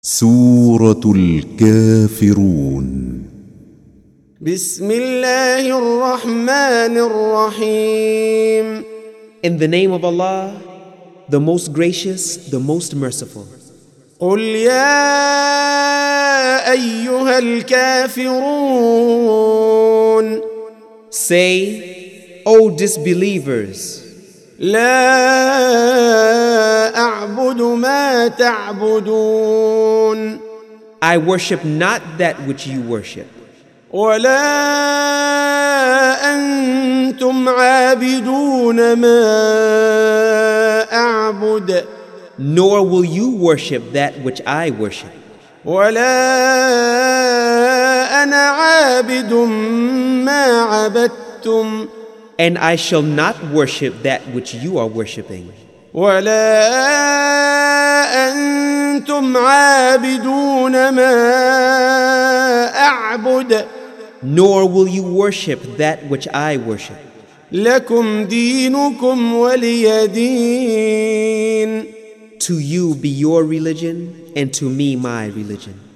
سورة الكافرون. بسم الله الرحمن الرحيم. In the name of Allah, the most gracious, the most merciful. قل يا أيها الكافرون. Say, O disbelievers, لا أعبد ما تعبدون. I worship not that which you worship, ولا أنتم عابدون ما أعبد. nor will you worship that which I worship, ولا أنا عابد ما عبدتم. and I shall not worship that which you are worshiping, ولا أنتم عابدون ما أعبد. nor will you worship that which I worship. لكم دينكم ولي دين. To you be your religion, and to me my religion.